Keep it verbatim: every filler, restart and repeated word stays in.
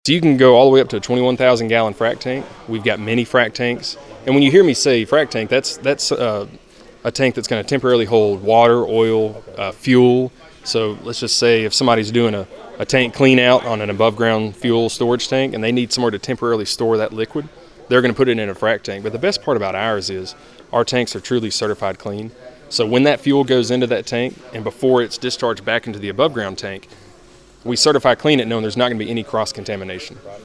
So you can go all the way up to a twenty-one thousand gallon frac tank. We've got mini frac tanks. And when you hear me say frac tank, that's that's uh, a tank that's going to temporarily hold water, oil, uh, fuel. So let's just say if somebody's doing a, a tank clean out on an above ground fuel storage tank and they need somewhere to temporarily store that liquid, they're going to put it in a frac tank. But the best part about ours is our tanks are truly certified clean. So when that fuel goes into that tank and before it's discharged back into the above ground tank, we certify clean it knowing there's not going to be any cross contamination.